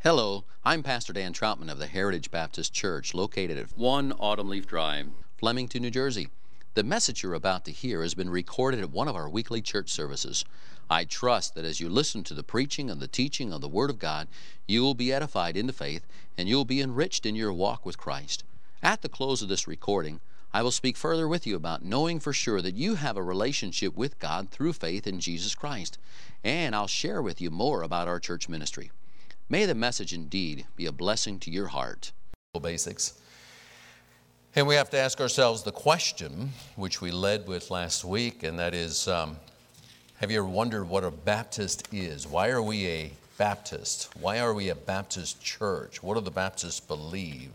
Hello, I'm Pastor Dan Troutman of the Heritage Baptist Church, located at 1 Autumn Leaf Drive, Flemington, New Jersey. The message you're about to hear has been recorded at one of our weekly church services. I trust that as you listen to the preaching and the teaching of the Word of God, you will be edified into faith and you will be enriched in your walk with Christ. At the close of this recording, I will speak further with you about knowing for sure that you have a relationship with God through faith in Jesus Christ. And I'll share with you more about our church ministry. May the message indeed be a blessing to your heart. Basics. And we have to ask ourselves the question, which we led with last week, and that is, have you ever wondered what a Baptist is? Why are we a Baptist? Why are we a Baptist church? What do the Baptists believe?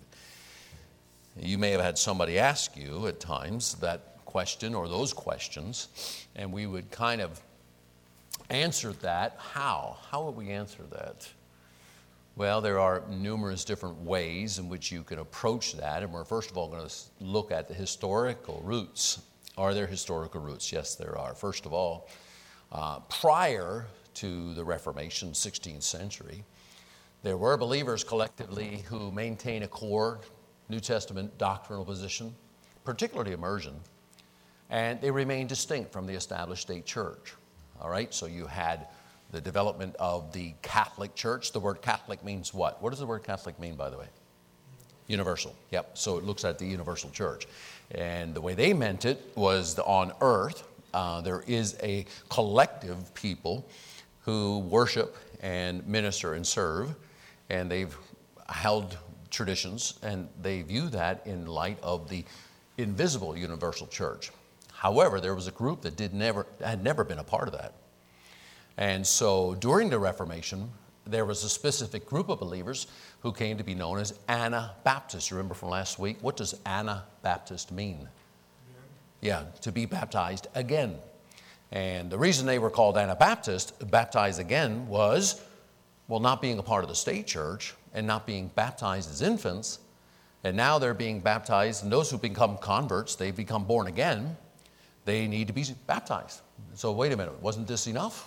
You may have had somebody ask you at times that question or those questions, and we would kind of answer that. How? How would we answer that? Well, there are numerous different ways in which you can approach that, and we're first of all going to look at the historical roots. Are there historical roots? Yes, there are. First of all, prior to the Reformation, 16th century, there were believers collectively who maintain a core New Testament doctrinal position, particularly immersion, and they remain distinct from the established state church. All right, so you had the development of the Catholic Church. The word Catholic means what? What does the word Catholic mean, by the way? Universal. Yep, so it looks at the universal church. And the way they meant it was on earth, there is a collective people who worship and minister and serve, and they've held traditions, and they view that in light of the invisible universal church. However, there was a group that had never been a part of that. And so during the Reformation, there was a specific group of believers who came to be known as Anabaptists. You remember from last week? What does Anabaptist mean? Yeah, to be baptized again. And the reason they were called Anabaptist, baptized again, was, well, not being a part of the state church and not being baptized as infants. And now they're being baptized, and those who become converts, they become born again, they need to be baptized. So wait a minute, wasn't this enough?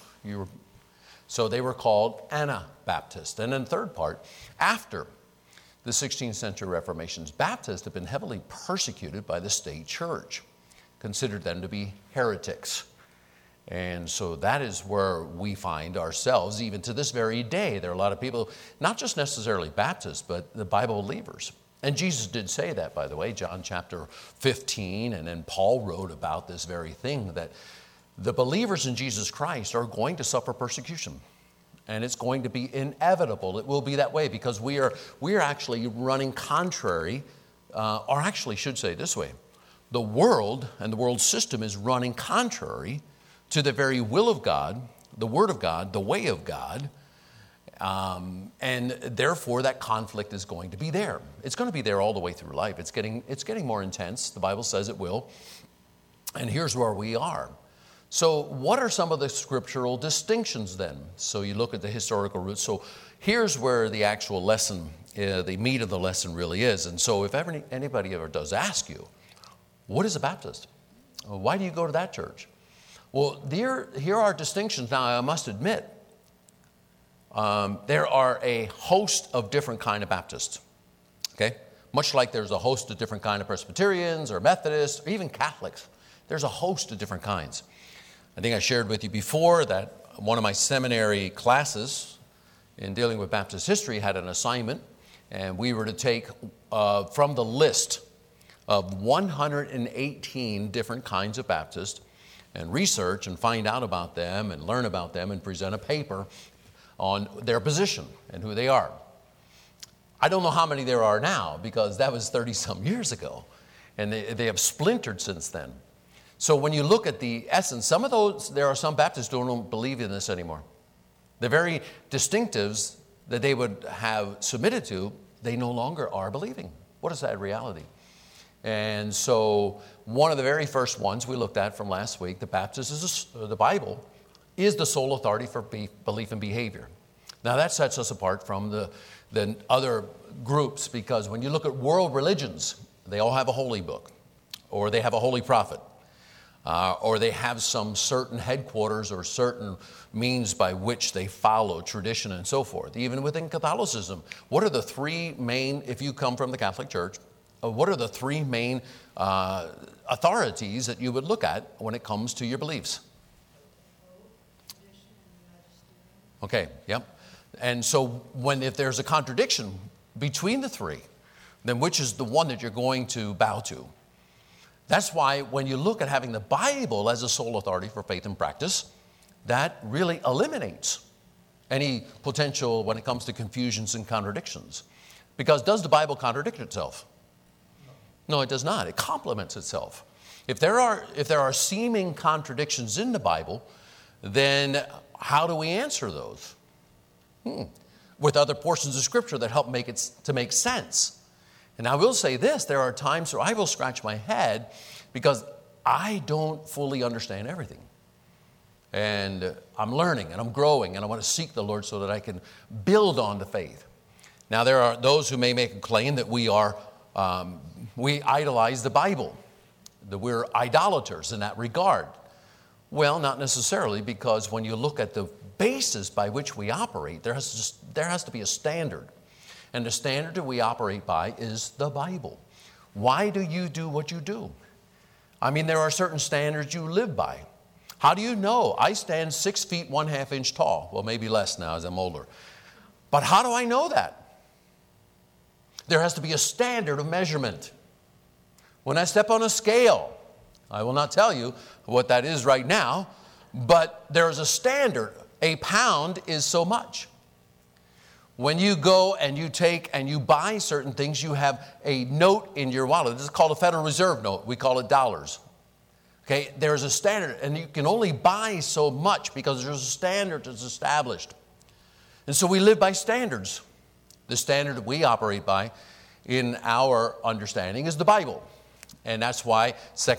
So they were called Anabaptists. And then the third part, after the 16th century Reformations, Baptists have been heavily persecuted by the state church, considered them to be heretics. And so that is where we find ourselves even to this very day. There are a lot of people, not just necessarily Baptists, but the Bible believers. And Jesus did say that, by the way, John chapter 15, and then Paul wrote about this very thing, that the believers in Jesus Christ are going to suffer persecution, and it's going to be inevitable. It will be that way because we are actually running contrary, or actually should say it this way, the world and the world system is running contrary to the very will of God, the Word of God, the way of God, and therefore that conflict is going to be there. It's going to be there all the way through life. It's getting more intense. The Bible says it will, and here's where we are. So what are some of the scriptural distinctions then? So you look at the historical roots. So here's where the actual lesson, the meat of the lesson really is. And so if anybody ever does ask you, what is a Baptist? Why do you go to that church? Well, here are distinctions. Now, I must admit, there are a host of different kind of Baptists, okay? Much like there's a host of different kind of Presbyterians or Methodists or even Catholics. There's a host of different kinds. I think I shared with you before that one of my seminary classes in dealing with Baptist history had an assignment, and we were to take from the list of 118 different kinds of Baptists and research and find out about them and learn about them and present a paper on their position and who they are. I don't know how many there are now because that was 30-some years ago, and they have splintered since then. So when you look at the essence, there are some Baptists who don't believe in this anymore. The very distinctives that they would have submitted to, they no longer are believing. What is that reality? And so one of the very first ones we looked at from last week, the Bible is the sole authority for belief and behavior. Now that sets us apart from the other groups, because when you look at world religions, they all have a holy book or they have a holy prophet. or they have some certain headquarters or certain means by which they follow tradition and so forth. Even within Catholicism, what are the three main, if you come from the Catholic Church, what are the three main authorities that you would look at when it comes to your beliefs? Okay, yep. And so if there's a contradiction between the three, then which is the one that you're going to bow to? That's why when you look at having the Bible as a sole authority for faith and practice, that really eliminates any potential when it comes to confusions and contradictions. Because does the Bible contradict itself? No, it does not. It complements itself. If there are seeming contradictions in the Bible, then how do we answer those? With other portions of Scripture that help make sense. And I will say this, there are times where I will scratch my head because I don't fully understand everything. And I'm learning and I'm growing and I want to seek the Lord so that I can build on the faith. Now there are those who may make a claim that we idolize the Bible, that we're idolaters in that regard. Well, not necessarily, because when you look at the basis by which we operate, there has to be a standard. And the standard that we operate by is the Bible. Why do you do what you do? I mean, there are certain standards you live by. How do you know? I stand 6 feet 1/2 inch tall. Well, maybe less now as I'm older. But how do I know that? There has to be a standard of measurement. When I step on a scale, I will not tell you what that is right now, but there is a standard. A pound is so much. When you go and you take and you buy certain things, you have a note in your wallet. This is called a Federal Reserve note. We call it dollars. Okay, there's a standard, and you can only buy so much because there's a standard that's established. And so we live by standards. The standard that we operate by in our understanding is the Bible. And that's why 2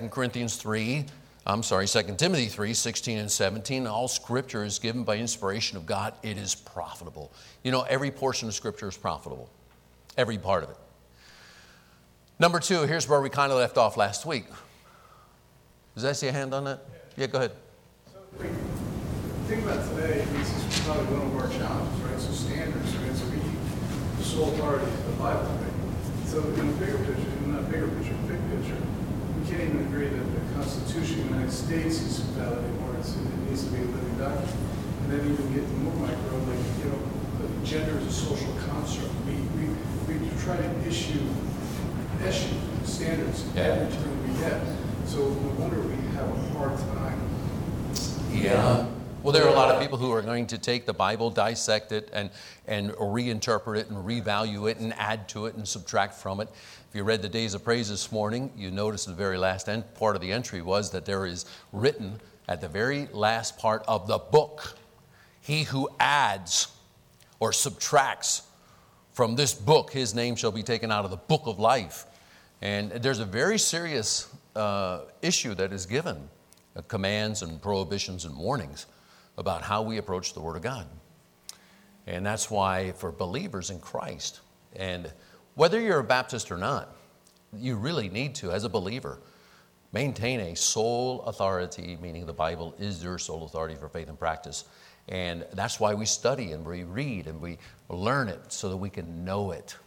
Timothy 3, 16 and 17, all Scripture is given by inspiration of God. It is profitable. You know, every portion of Scripture is profitable. Every part of it. Number two, here's where we kind of left off last week. Does I see a hand on that? Yeah, go ahead. So the thing about today, this is probably one of our challenges, right? So standards, right? So we keep the sole authority of the Bible, right? So in a bigger picture, not a bigger picture, big picture, we can't even agree that the Constitution of the United States is valid anymore. It needs to be a living document. And then even get more micro, like, you know, gender is a social construct. We try to issue standards every time we get. So no wonder we have a hard time. Yeah. Well, there are a lot of people who are going to take the Bible, dissect it, and reinterpret it, and revalue it, and add to it, and subtract from it. If you read the Days of Praise this morning, you notice the very last part of the entry was that there is written at the very last part of the book, he who adds or subtracts from this book, his name shall be taken out of the book of life. And there's a very serious issue that is given, commands and prohibitions and warnings about how we approach the Word of God. And that's why for believers in Christ, and whether you're a Baptist or not, you really need to, as a believer, maintain a sole authority, meaning the Bible is your sole authority for faith and practice. And that's why we study and we read and we learn it so that we can know it.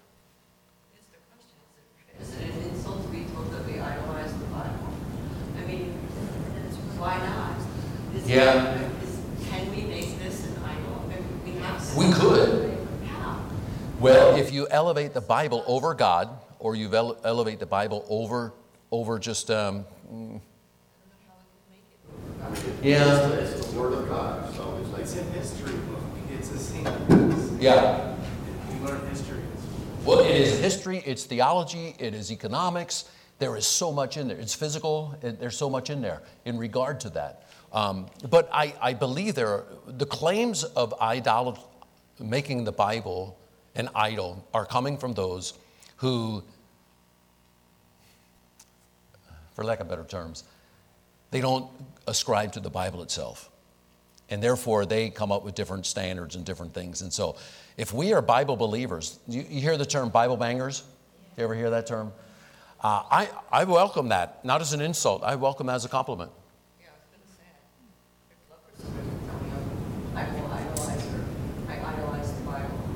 Is it an insult to be told that we idolize the Bible? I mean, why not? Can we make this an idol? We have We could. How? Well, if you elevate the Bible over God, or you elevate the Bible over just It's the Word of God. So it's in history book. It's a scene. Yeah. We learn history. Well, it is history, it's theology, it is economics. There is so much in there. It's physical. There's so much in there in regard to that. But I believe the claims of making the Bible an idol are coming from those who, for lack of better terms, they don't ascribe to the Bible itself. And therefore, they come up with different standards and different things. And so, if we are Bible believers, you hear the term Bible bangers? You ever hear that term? I welcome that, not as an insult. I welcome that as a compliment.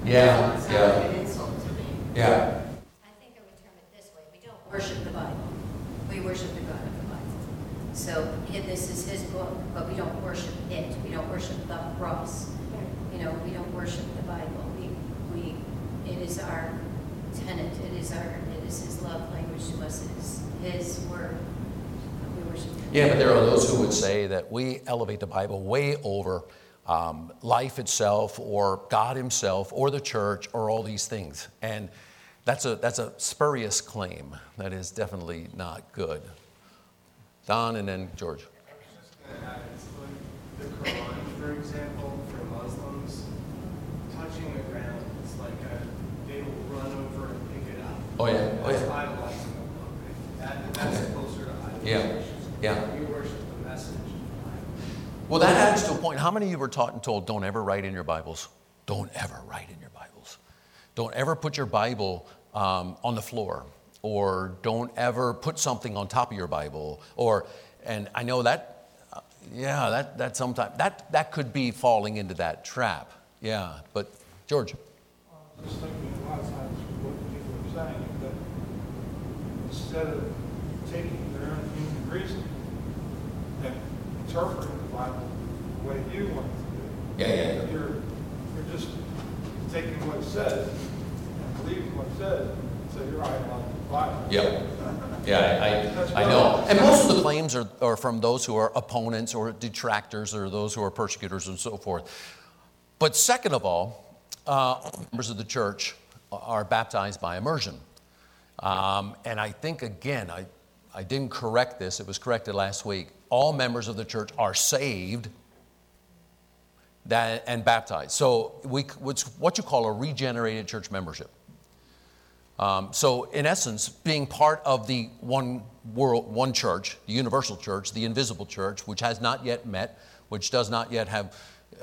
Yeah, It sounds yeah. like an insult to me. Yeah. I think I would term it this way. We don't worship the Bible. We worship the God of the Bible. So this is his book, but we don't worship it. We don't worship the cross. We don't worship the Bible. It is our tenet. It is his love language to us. It is his word. We worship him. Yeah, but there are those who would say that we elevate the Bible way over life itself or God himself or the church or all these things. And that's a spurious claim. That is definitely not good. Don and then George. I was just going to add, it's like the Quran, for example, for Muslims, touching the ground, it's like they will run over and pick it up. Oh, yeah. Oh, That's yeah. idolizing the book. That's closer to idolization. Yeah. We worship the message of the Bible. Well, that adds to a point. How many of you were taught and told, don't ever write in your Bibles? Don't ever write in your Bibles. Don't ever put your Bible on the floor. Or don't ever put something on top of your Bible. And I know that, that sometimes, that could be falling into that trap. Yeah, but George. I was thinking a lot of times what people are saying is that instead of taking their own human reason and interpreting the Bible the way you want it to be, you're just taking what it says and believing what it says, so you're idolizing the Bible. Yep. Yeah, I know. And most of the claims are from those who are opponents or detractors or those who are persecutors and so forth. But second of all, members of the church are baptized by immersion. And I think, again, I didn't correct this. It was corrected last week. All members of the church are saved and baptized. So it's what you call a regenerated church membership. So in essence, being part of the one world, one church, the universal church, the invisible church, which has not yet met, which does not yet have,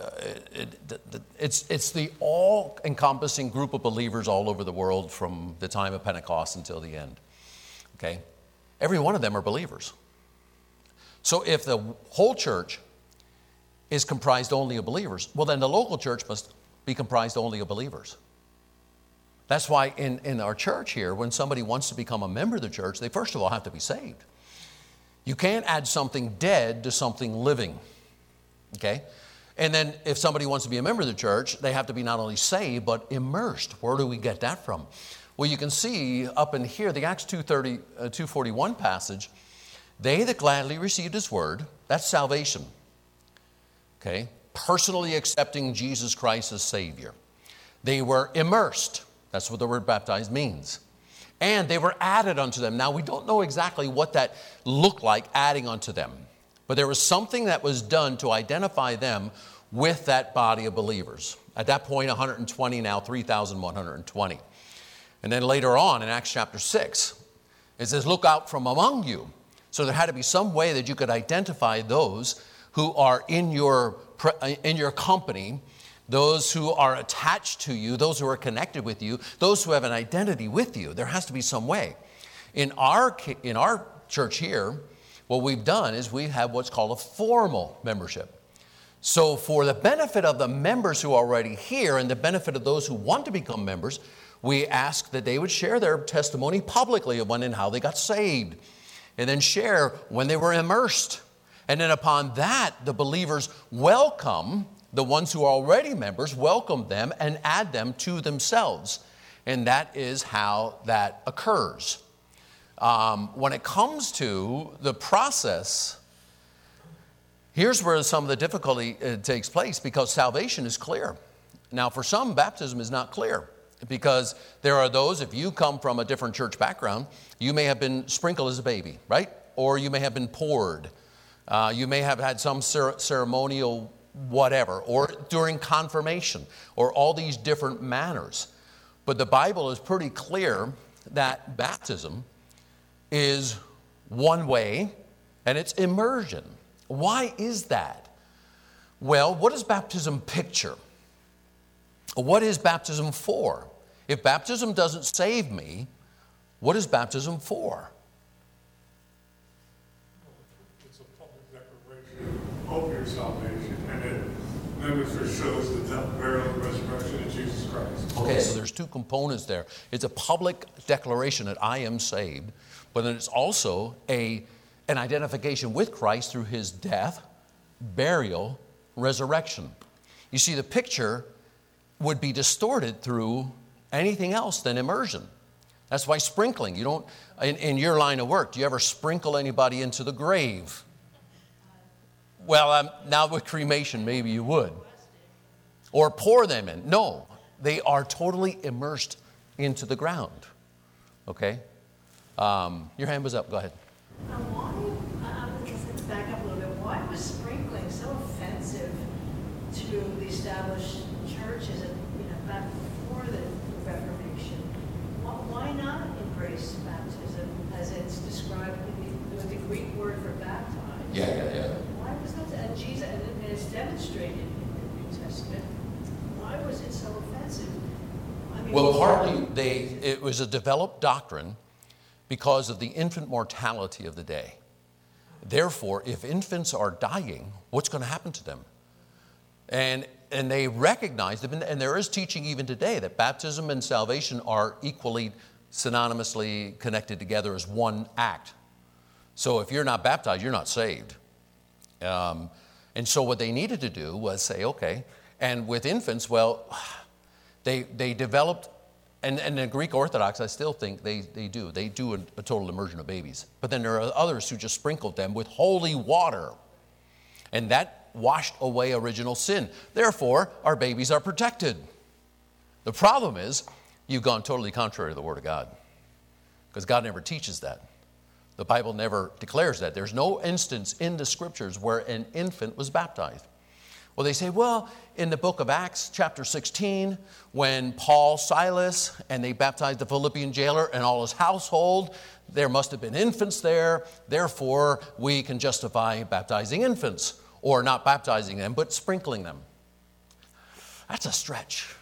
it's the all-encompassing group of believers all over the world from the time of Pentecost until the end. Okay? Every one of them are believers. So if the whole church is comprised only of believers, well then the local church must be comprised only of believers. That's why in our church here, when somebody wants to become a member of the church, they first of all have to be saved. You can't add something dead to something living. Okay? And then if somebody wants to be a member of the church, they have to be not only saved, but immersed. Where do we get that from? Well, you can see up in here, the Acts 2:41 passage, they that gladly received his word, that's salvation. Okay? Personally accepting Jesus Christ as Savior. They were immersed. That's what the word baptized means. And they were added unto them. Now, we don't know exactly what that looked like, adding unto them. But there was something that was done to identify them with that body of believers. At that point, 120, now 3,120. And then later on in Acts chapter 6, it says, look out from among you. So there had to be some way that you could identify those who are in your company, those who are attached to you, those who are connected with you, those who have an identity with you. There has to be some way. In our church here, what we've done is we have what's called a formal membership. So for the benefit of the members who are already here and the benefit of those who want to become members, we ask that they would share their testimony publicly of when and how they got saved, and then share when they were immersed. And then upon that, the believers welcome the ones who are already members, welcome them and add them to themselves. And that is how that occurs. When it comes to the process, here's where some of the difficulty takes place, because salvation is clear. Now, for some, baptism is not clear, because there are those, if you come from a different church background, you may have been sprinkled as a baby, right? Or you may have been poured. You may have had some ceremonial whatever, or during confirmation, or all these different manners. But the Bible is pretty clear that baptism is one way, and it's immersion. Why is that? Well, what does baptism picture? What is baptism for? If baptism doesn't save me, what is baptism for? It's a public declaration of your salvation, and it mimics or shows the death, burial, and resurrection of Jesus Christ. Okay, so there's two components there. It's a public declaration that I am saved, but then it's also an identification with Christ through his death, burial, resurrection. You see, the picture would be distorted through anything else than immersion. That's why sprinkling, you don't, in your line of work, do you ever sprinkle anybody into the grave? Well, now with cremation, maybe you would. Or pour them in. No, they are totally immersed into the ground. Okay? Your hand was up. Go ahead. Why, let's back up a little bit. Why was sprinkling so offensive to the established churches back before the Reformation? Why not embrace baptism as it's described with the Greek word for baptize? Yeah. Why was that? And Jesus, and it's demonstrated in the New Testament. Why was it so offensive? I mean, Well, partly it was a developed doctrine because of the infant mortality of the day. Therefore, if infants are dying, what's going to happen to them? And they recognized, and there is teaching even today, that baptism and salvation are equally synonymously connected together as one act. So if you're not baptized, you're not saved. And so what they needed to do was say, okay, and with infants, well, they developed, and the Greek Orthodox, I still think they do a total immersion of babies. But then there are others who just sprinkled them with holy water. And that washed away original sin. Therefore, our babies are protected. The problem is, you've gone totally contrary to the Word of God. Because God never teaches that. The Bible never declares that. There's no instance in the Scriptures where an infant was baptized. Well, they say, well, in the book of Acts, chapter 16, when Paul, Silas, and they baptized the Philippian jailer and all his household, there must have been infants there. Therefore, we can justify baptizing infants. Or not baptizing them, but sprinkling them. That's a stretch.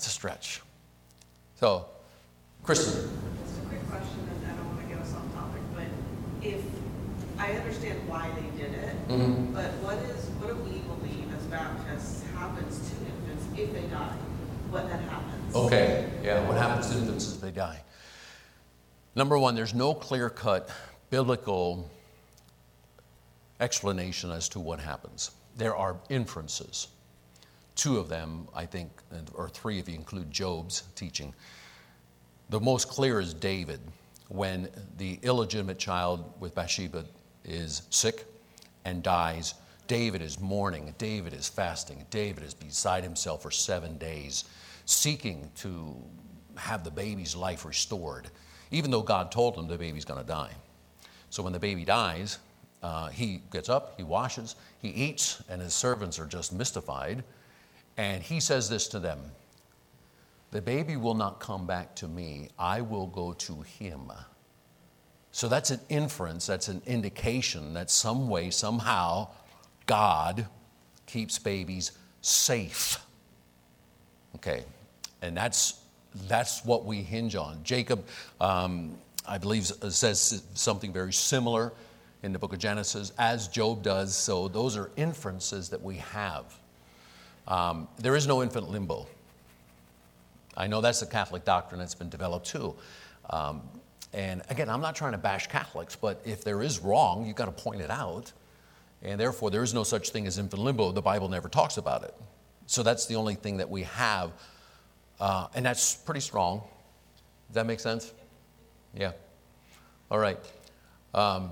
So, Kristen. It's a quick question, and I don't want to get us off topic, but if I understand why they did it, but what do we believe as Baptists happens to infants if they die? What then happens? Okay, yeah, what happens to infants if they die? Number one, there's no clear-cut biblical explanation as to what happens. There are inferences. Two of them, I think, or three if you include Job's teaching. The most clear is David, when the illegitimate child with Bathsheba is sick and dies. David is mourning, David is fasting, David is beside himself for 7 days, seeking to have the baby's life restored, even though God told him the baby's going to die. So when the baby dies, he gets up, he washes, he eats, and his servants are just mystified. And he says this to them, the baby will not come back to me, I will go to him. So that's an inference, that's an indication that some way, somehow, God keeps babies safe. Okay, and that's what we hinge on. Jacob, I believe, says something very similar in the book of Genesis, as Job does. So those are inferences that we have. There is no infant limbo. I know that's a Catholic doctrine that's been developed too. And again, I'm not trying to bash Catholics, but if there is wrong, you've got to point it out. And therefore, there is no such thing as infant limbo. The Bible never talks about it. So that's the only thing that we have. And that's pretty strong. Does that make sense? Yeah. All right. As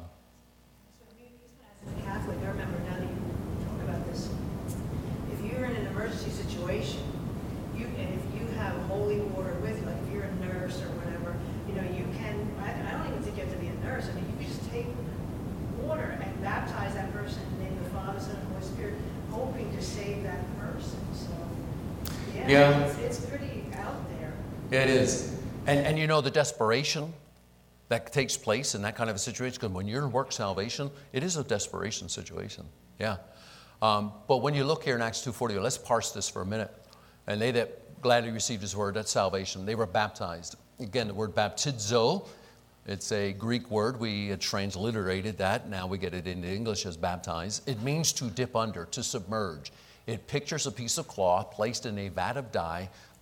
a Catholic, I remember now that you talk about this. If you're in an emergency situation, and if you have holy water with you, like if you're a nurse or whatever, you can. I don't even think you have to be a nurse. I mean, you can just take water and baptize that person in the name of the Father, Son, and Holy Spirit, hoping to save that person. So, yeah. It's pretty out there. Yeah, it is. And the desperation that takes place in that kind of a situation, because when you're in work salvation, it is a desperation situation. Yeah. But when you look here in Acts 2:40, let's parse this for a minute. And they that gladly received his word, that's salvation. They were baptized. Again, the word baptizo, it's a Greek word. We transliterated that. Now we get it into English as baptize. It means to dip under, to submerge. It pictures a piece of cloth placed in a vat of dye,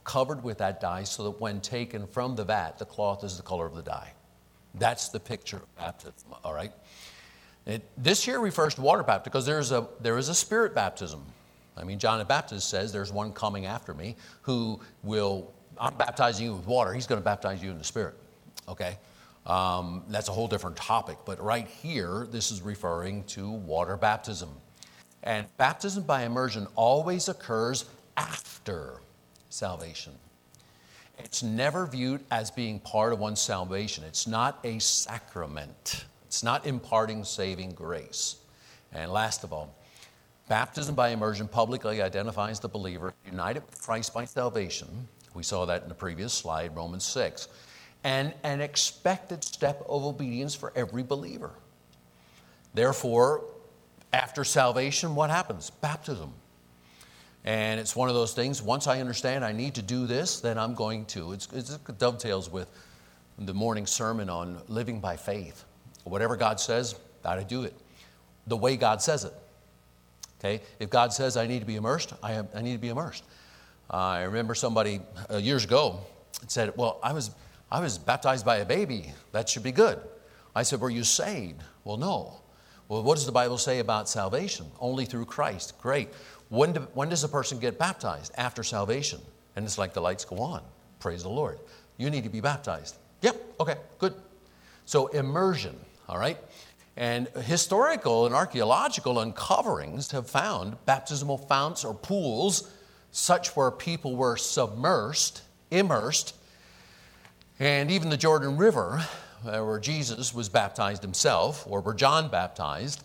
covered with that dye so that when taken from the vat, the cloth is the color of the dye. That's the picture of baptism, all right? This here refers to water baptism because there is a spirit baptism. I mean, John the Baptist says there's one coming after me who will, I'm baptizing you with water. He's going to baptize you in the Spirit, okay? That's a whole different topic. But right here, this is referring to water baptism. And baptism by immersion always occurs after salvation. It's never viewed as being part of one's salvation. It's not a sacrament. It's not imparting saving grace. And last of all, baptism by immersion publicly identifies the believer united with Christ by salvation. We saw that in the previous slide, Romans 6. And an expected step of obedience for every believer. Therefore, after salvation, what happens? Baptism. And it's one of those things, once I understand I need to do this, then I'm going to. It dovetails with the morning sermon on living by faith. Whatever God says, I do it. The way God says it. Okay? If God says I need to be immersed, I need to be immersed. I remember somebody years ago said, well, I was baptized by a baby. That should be good. I said, were you saved? Well, no. Well, what does the Bible say about salvation? Only through Christ. Great. When does a person get baptized? After salvation. And it's like the lights go on. Praise the Lord. You need to be baptized. Yep, okay, good. So immersion, all right? And historical and archaeological uncoverings have found baptismal founts or pools such where people were immersed, and even the Jordan River, where Jesus was baptized himself, or where John baptized.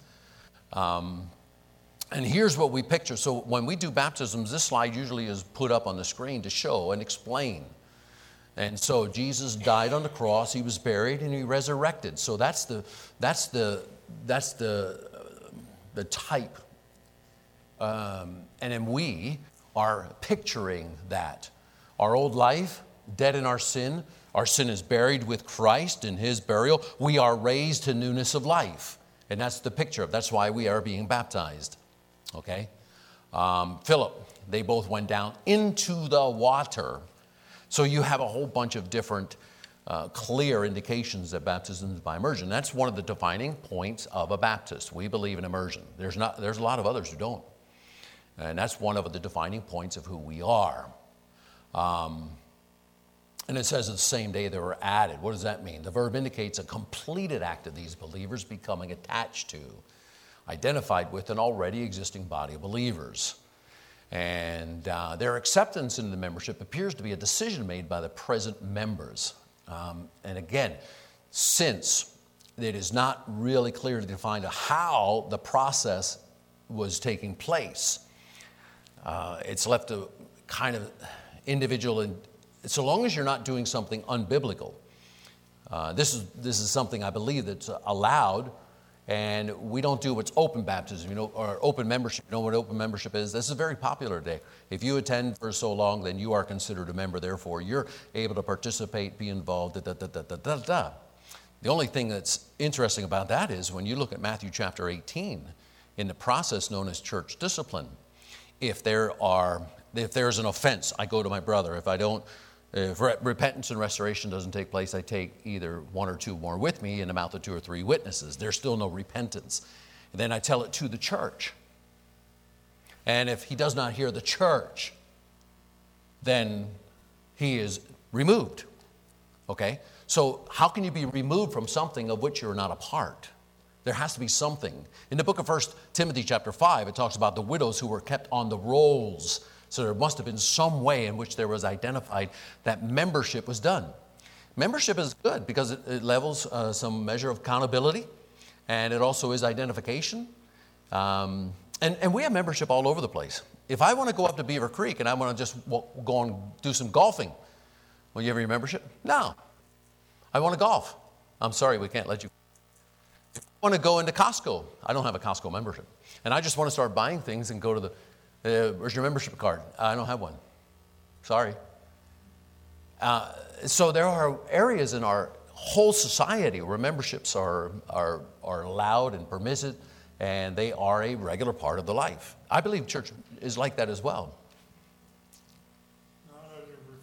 And here's what we picture. So when we do baptisms, this slide usually is put up on the screen to show and explain. And so Jesus died on the cross, he was buried, and he resurrected. So that's the type. And then we are picturing that. Our old life, dead in our sin is buried with Christ in his burial. We are raised to newness of life. And that's the picture. That's why we are being baptized. Okay? Philip, they both went down into the water. So you have a whole bunch of different clear indications that baptism is by immersion. That's one of the defining points of a Baptist. We believe in immersion. There's a lot of others who don't. And that's one of the defining points of who we are. And it says the same day they were added. What does that mean? The verb indicates a completed act of these believers becoming attached to, identified with an already existing body of believers. And their acceptance into the membership appears to be a decision made by the present members. And again, since it is not really clearly defined how the process was taking place, it's left to kind of individual, and so long as you're not doing something unbiblical. This is something I believe that's allowed. And we don't do what's open baptism, or open membership. You know what open membership is? This is very popular today. If you attend for so long, then you are considered a member. Therefore, you're able to participate, be involved, The only thing that's interesting about that is when you look at Matthew chapter 18, in the process known as church discipline, if there's an offense, I go to my brother. If repentance and restoration doesn't take place, I take either one or two more with me in the mouth of two or three witnesses. There's still no repentance. And then I tell it to the church. And if he does not hear the church, then he is removed. Okay? So how can you be removed from something of which you're not a part? There has to be something. In the book of 1 Timothy chapter 5, it talks about the widows who were kept on the rolls. So there must have been some way in which there was identified that membership was done. Membership is good because it levels some measure of accountability, and it also is identification. And we have membership all over the place. If I want to go up to Beaver Creek and I want to just go and do some golfing, will you have your membership? No. I want to golf. I'm sorry, we can't let you. If I want to go into Costco, I don't have a Costco membership. And I just want to start buying things and go to where's your membership card? I don't have one. Sorry. So there are areas in our whole society where memberships are allowed and permitted, and they are a regular part of the life. I believe church is like that as well. Now, as you're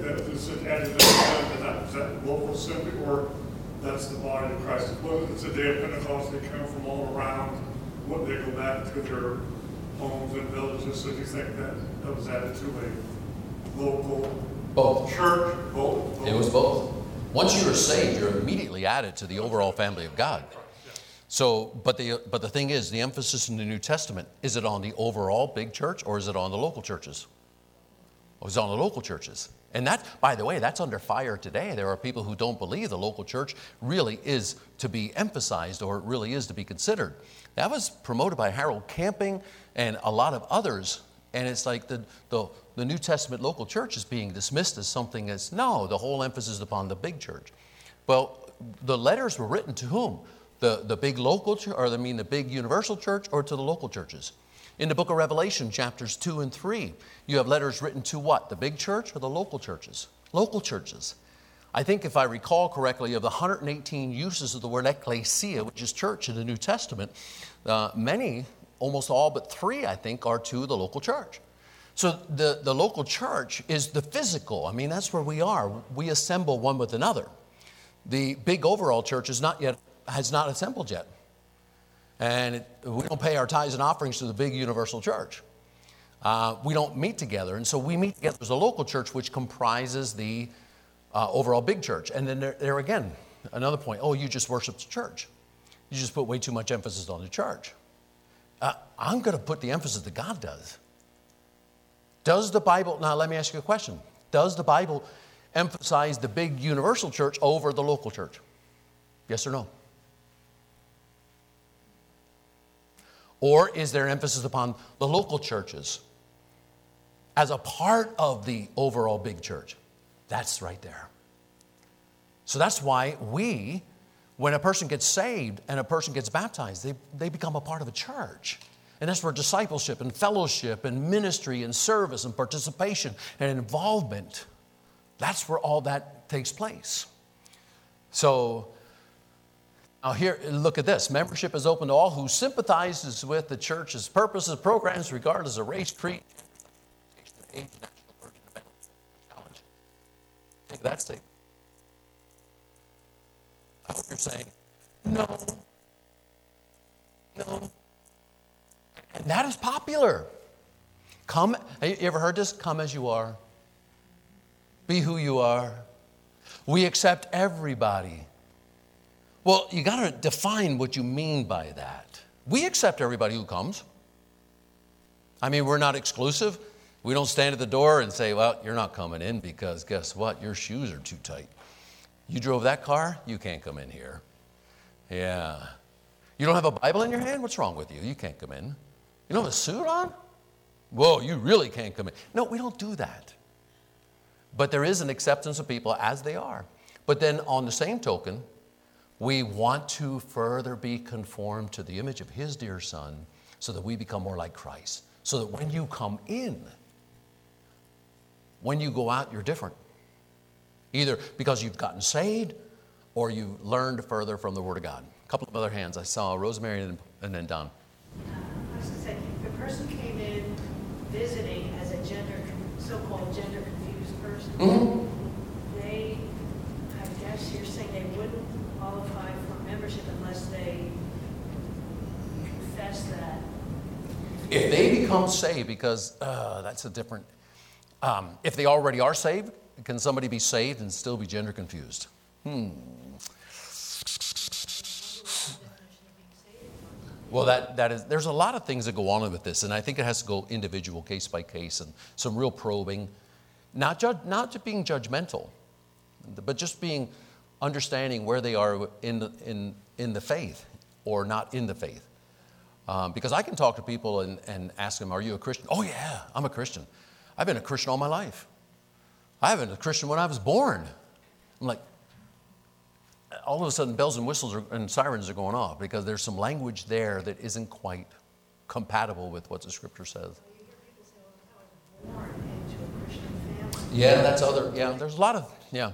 that is it added is that local assembly, or that's the body of Christ? Well, it's a day of Pentecost. They come from all around. What they go back to their homes and villages. So do you think that was added to a local Both. church? Both. It was both. Once you're saved, you're immediately added to the overall family of God. So, but the thing is, the emphasis in the New Testament, is it on the overall big church or is it on the local churches? Well, it's on the local churches. And that, by the way, that's under fire today. There are people who don't believe the local church really is to be emphasized or it really is to be considered. That was promoted by Harold Camping and a lot of others. And it's like the New Testament local church is being dismissed as something that's, no, the whole emphasis is upon the big church. Well, the letters were written to whom? The big local church, or the big universal church, or to the local churches? In the book of Revelation, chapters 2 and 3, you have letters written to what? The big church or the local churches? Local churches. I think if I recall correctly, of the 118 uses of the word ecclesia, which is church in the New Testament, many, almost all but 3, I think, are to the local church. So the local church is the physical. I mean, that's where we are. We assemble one with another. The big overall church has not assembled yet. And we don't pay our tithes and offerings to the big universal church. We don't meet together. And so we meet together as a local church, which comprises the overall big church. And then there again, another point. Oh, you just worship the church. You just put way too much emphasis on the church. I'm going to put the emphasis that God does. Does the Bible, now let me ask you a question. Does the Bible emphasize the big universal church over the local church? Yes or no? Or is there emphasis upon the local churches as a part of the overall big church? That's right there. So that's why when a person gets saved and a person gets baptized, they become a part of a church. And that's where discipleship and fellowship and ministry and service and participation and involvement, that's where all that takes place. So now here, look at this. Membership is open to all who sympathizes with the church's purposes, programs, regardless of race, creed, age, national origin, challenge. Take that statement. I hope you're saying, no. And that is popular. Come, you ever heard this? Come as you are. Be who you are. We accept everybody. Well, you got to define what you mean by that. We accept everybody who comes. I mean, we're not exclusive. We don't stand at the door and say, well, you're not coming in because guess what? Your shoes are too tight. You drove that car? You can't come in here. Yeah. You don't have a Bible in your hand? What's wrong with you? You can't come in. You don't have a suit on? Whoa, you really can't come in. No, we don't do that. But there is an acceptance of people as they are. But then on the same token, we want to further be conformed to the image of His dear Son so that we become more like Christ. So that when you come in, when you go out, you're different. Either because you've gotten saved or you learned further from the Word of God. A couple of other hands. I saw Rosemary and then Don. I was going to say, if a person came in visiting as a so-called gender confused person, they, I guess you're saying they wouldn't qualify for membership unless they confess that. If they become saved, because that's a different, if they already are saved, can somebody be saved and still be gender confused? Well, that is, there's a lot of things that go on with this, and I think it has to go individual, case by case, and some real probing, not just being judgmental, but just being understanding where they are in the faith or not in the faith. Because I can talk to people and ask them, "Are you a Christian?" "Oh yeah, I'm a Christian. I've been a Christian all my life. I've been a Christian when I was born." I'm like, all of a sudden bells and whistles and sirens are going off because there's some language there that isn't quite compatible with what the Scripture says. You hear people say, well, I was born into a Christian family. Yeah, there's a lot of, yeah.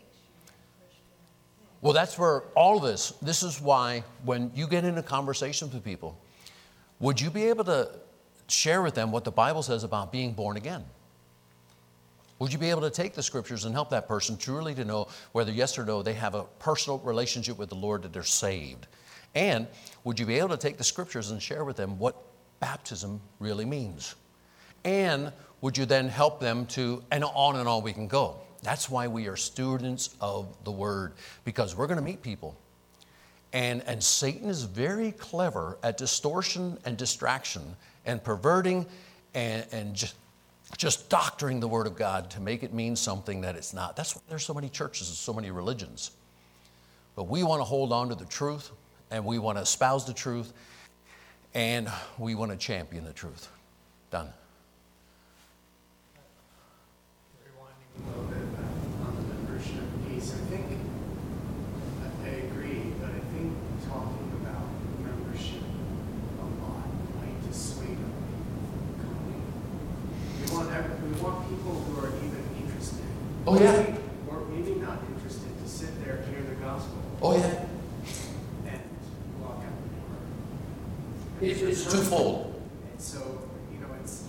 Well, that's where all of this is why when you get into conversations with people, would you be able to share with them what the Bible says about being born again? Would you be able to take the scriptures and help that person truly to know whether yes or no they have a personal relationship with the Lord, that they're saved? And would you be able to take the scriptures and share with them what baptism really means? And would you then help them to, and on we can go. That's why we are students of the Word, because we're going to meet people. And Satan is very clever at distortion and distraction and perverting and just doctoring the Word of God to make it mean something that it's not. That's why there's so many churches and so many religions. But we want to hold on to the truth, and we want to espouse the truth, and we want to champion the truth. Done. Rewinding a little bit back on the membership piece, I think I agree, but I think talking about membership a lot might dissuade people from coming. We want people who are even interested. Oh, yeah. Or maybe not interested, to sit there and hear the gospel. Oh, yeah. And walk out the door. It's twofold. And so, it's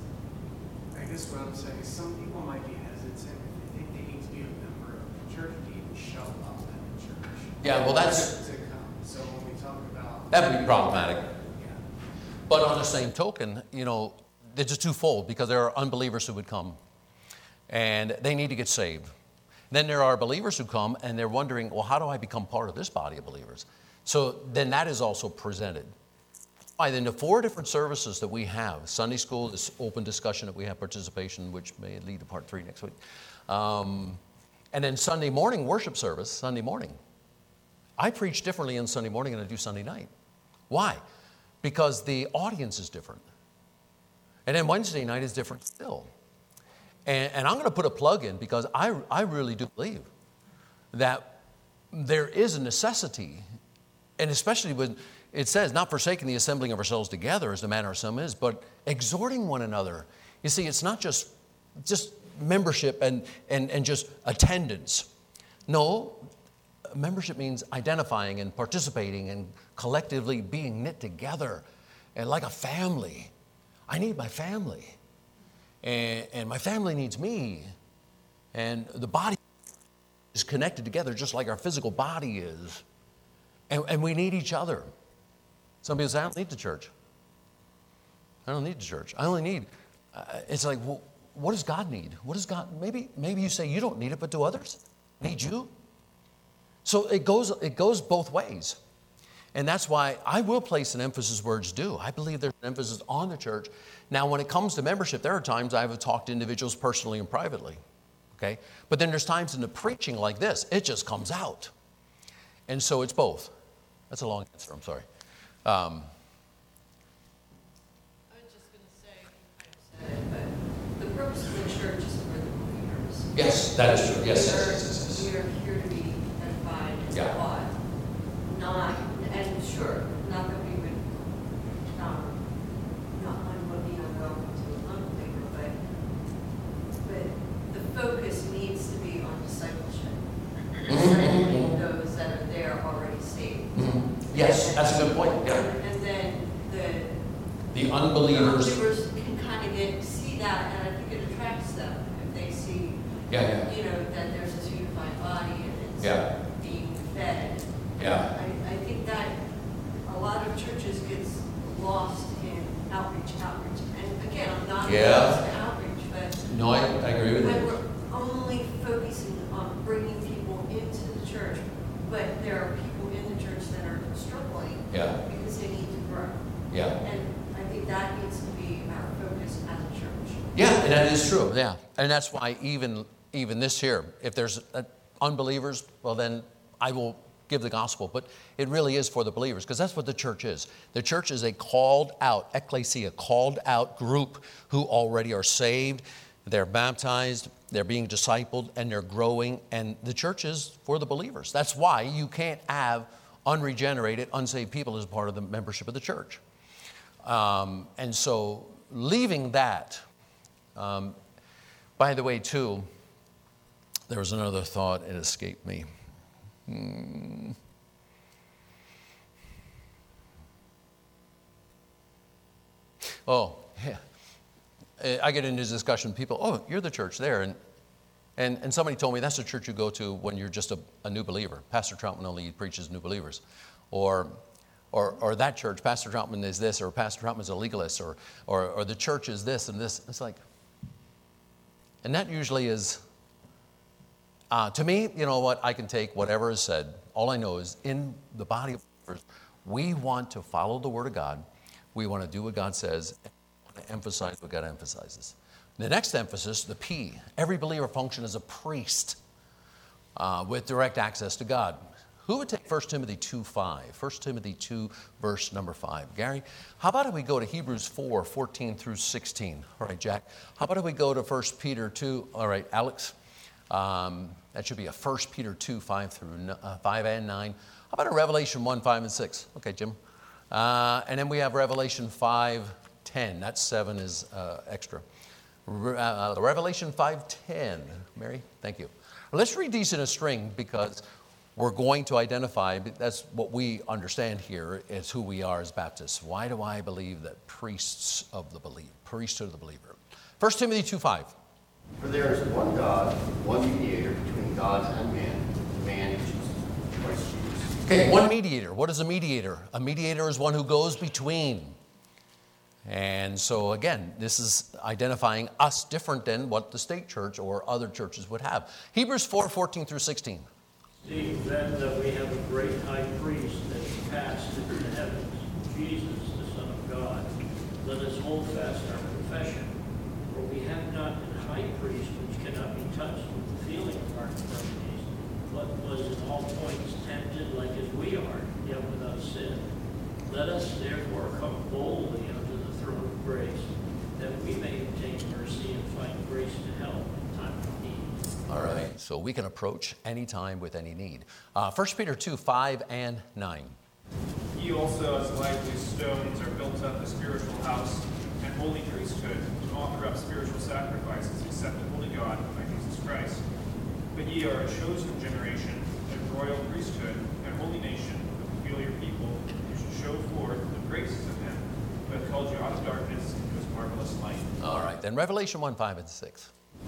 I guess what I'm saying is some people might be hesitant if they think they need to be a member of the church to even show up at the church. Yeah, well, that's... To come. So when we talk about... That would be problematic. Yeah. But on the same token, it's just twofold, because there are unbelievers who would come, and they need to get saved. Then there are believers who come, and they're wondering, well, how do I become part of this body of believers? So then that is also presented. Then the 4 different services that we have, Sunday school, this open discussion that we have participation, which may lead to part 3 next week. And then Sunday morning worship service, Sunday morning. I preach differently on Sunday morning than I do Sunday night. Why? Because the audience is different. And then Wednesday night is different still. And I'm going to put a plug in, because I really do believe that there is a necessity, and especially when it says, not forsaking the assembling of ourselves together as the manner of some is, but exhorting one another. You see, it's not just membership and just attendance. No, membership means identifying and participating and collectively being knit together and like a family. I need my family. And my family needs me. And the body is connected together just like our physical body is. And we need each other. Some people say, I don't need the church. I don't need the church. I only need, it's like, well, what does God need? What does God, maybe you say you don't need it, but do others need you? So it goes both ways. And that's why I will place an emphasis where it's due. I believe there's an emphasis on the church. Now, when it comes to membership, there are times I've talked to individuals personally and privately. Okay? But then there's times in the preaching like this, it just comes out. And so it's both. That's a long answer, I'm sorry. I was just going to say, I said it, but the purpose of the church is for the believers. Yes, that is true. Yes. We are here to be edified and taught. Not, and sure, not that we would, not would be unwelcome to an unbeliever, but the focus needs to be on discipleship. Discipling those that are there already saved. Yes, that's a good point. Yeah. And then the unbelievers can kind of see that, and I think it attracts them if they see, that there's this unified body and it's being fed. Yeah. I think that a lot of churches gets lost in outreach. And again, I'm not against outreach, but no, I agree with you. We're only focusing on bringing people into the church, but there are people in the church that are struggling because they need to grow. Yeah. And I think that needs to be our focus as a church. Yeah, and that is true. Yeah, and that's why even this here, if there's unbelievers, well then I will give the gospel, but it really is for the believers, because that's what the church is. The church is a called out, ecclesia, called out group who already are saved, they're baptized, they're being discipled, and they're growing, and the church is for the believers. That's why you can't have unregenerated, unsaved people as part of the membership of the church. And so leaving that, by the way, too, there was another thought, it escaped me. Oh, yeah. I get into this discussion, people, oh, you're the church there. And And somebody told me that's the church you go to when you're just a new believer. Pastor Troutman only preaches new believers. Or that church, Pastor Troutman is this, or Pastor Troutman is a legalist, or the church is this and this. It's like, and that usually is, to me, you know what, I can take whatever is said. All I know is in the body of believers, we want to follow the Word of God. We want to do what God says, and we want to emphasize what God emphasizes. The next emphasis, the P, every believer functions as a priest with direct access to God. Who would take 1 Timothy 2:5? 1 Timothy 2, verse number 5. Gary, how about if we go to Hebrews 4, 14 through 16? All right, Jack. How about if we go to 1 Peter 2? All right, Alex. That should be a 1 Peter 2, 5 and 9. How about a Revelation 1, 5 and 6? Okay, Jim. And then we have Revelation 5, 10. That 7 is extra. Revelation 5:10. Mary, thank you. Well, let's read these in a string because we're going to identify, that's what we understand here is who we are as Baptists. Why do I believe that priesthood of the believer? 1 Timothy 2:5. For there is one God, one mediator between God and man, the man Jesus, Christ Jesus. Okay, one mediator. What is a mediator? A mediator is one who goes between. And so again, this is identifying us different than what the state church or other churches would have. Hebrews 4, 14 through 16. See then that we have a great high priest that passed into the heavens, Jesus, the Son of God. Let us hold fast our confession. For we have not a high priest which cannot be touched with the feeling of our infirmities, but was in all points tempted like as we are, yet without sin. Let us therefore come boldly unto the throne of grace, that we may obtain mercy and find grace to help in time of need. All right, so we can approach any time with any need. 1 Peter 2, 5 and 9. Ye also as lively stones are built up a spiritual house and holy priesthood, to offer up spiritual sacrifices acceptable to God by Jesus Christ. But ye are a chosen generation, a royal priesthood, and holy nation, a peculiar people, who should show forth the graces of him who hath called you out of darkness into his marvelous light. All right, then Revelation 1, 5 and 6.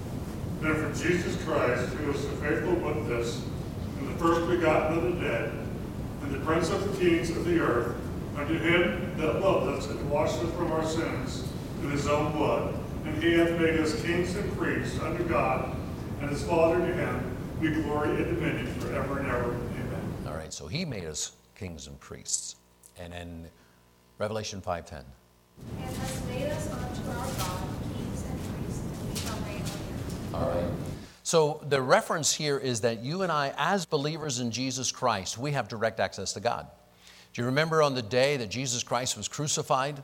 And for Jesus Christ, who is the faithful witness, and the first begotten of the dead, and the prince of the kings of the earth, unto him that loved us and washed us from our sins in his own blood, and he hath made us kings and priests unto God, and his Father, to him be glory and dominion forever and ever. Amen. All right, so he made us kings and priests. And then Revelation 5:10. And has made us unto our God kings and priests, and we shall reign on him. All right. So the reference here is that you and I, as believers in Jesus Christ, we have direct access to God. Do you remember on the day that Jesus Christ was crucified?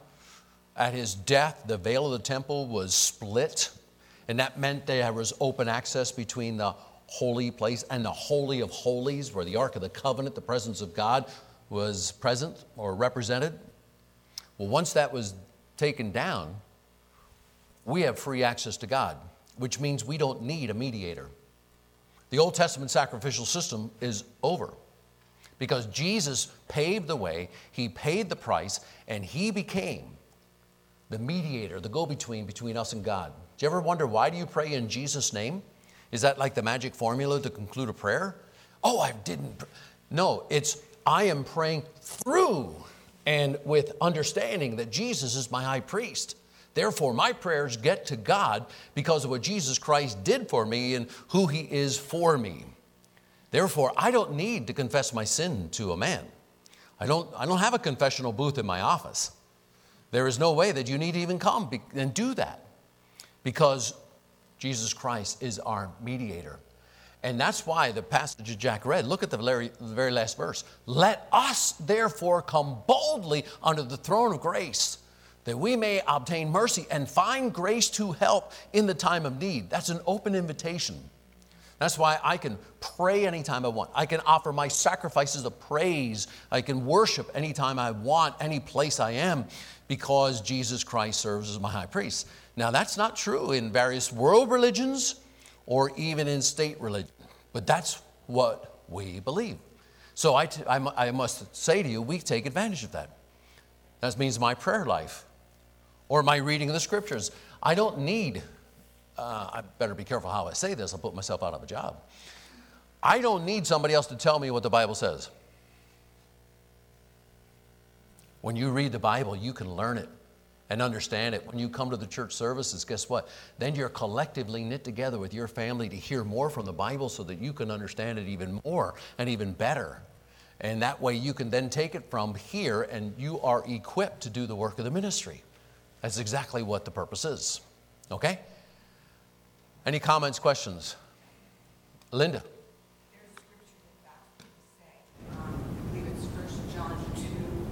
At his death, the veil of the temple was split, and that meant there was open access between the holy place and the Holy of Holies, where the Ark of the Covenant, the presence of God, was present or represented. Well, once that was taken down, we have free access to God, which means we don't need a mediator. The Old Testament sacrificial system is over because Jesus paved the way, he paid the price, and he became the mediator, the go-between between us and God. Do you ever wonder, why do you pray in Jesus' name? Is that like the magic formula to conclude a prayer? Oh, I didn't. No, it's I am praying through and with understanding that Jesus is my high priest. Therefore, my prayers get to God because of what Jesus Christ did for me and who he is for me. Therefore, I don't need to confess my sin to a man. I don't have a confessional booth in my office. There is no way that you need to even come and do that because Jesus Christ is our mediator. And that's why the passage that Jack read, look at the very last verse. Let us therefore come boldly unto the throne of grace, that we may obtain mercy and find grace to help in the time of need. That's an open invitation. That's why I can pray anytime I want. I can offer my sacrifices of praise. I can worship anytime I want, any place I am, because Jesus Christ serves as my high priest. Now, that's not true in various world religions or even in state religion, but that's what we believe. So I must say to you, we take advantage of that. That means my prayer life or my reading of the scriptures. I don't need I better be careful how I say this, I'll put myself out of a job. I don't need somebody else to tell me what the Bible says. When you read the Bible, you can learn it and understand it. When you come to the church services, guess what? Then you're collectively knit together with your family to hear more from the Bible so that you can understand it even more and even better. And that way you can then take it from here and you are equipped to do the work of the ministry. That's exactly what the purpose is. Okay? Any comments, questions? Linda? I believe it's 1 John 2,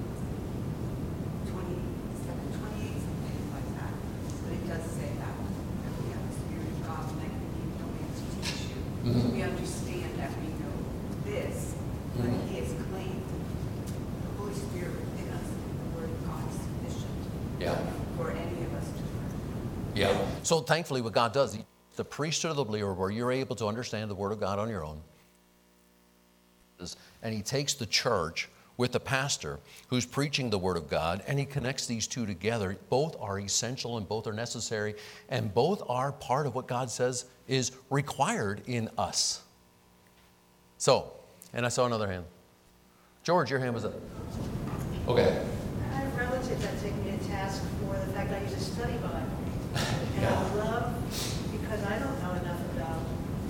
27, 28, something like that. But it does say that we have the Spirit of God and that we need no man to teach you. Mm-hmm. We understand that we know this, but He has claimed the Holy Spirit within us, the Word of God is sufficient for any of us to learn. Yeah. So thankfully what God does, the priesthood of the believer, where you're able to understand the Word of God on your own, and He takes the church with the pastor who's preaching the Word of God, and He connects these two together. Both are essential and both are necessary, and both are part of what God says is required in us. So, and I saw another hand. George, your hand was up. Okay. I have relatives that take me to task for the fact I use a study Bible. And I love, because I don't know enough about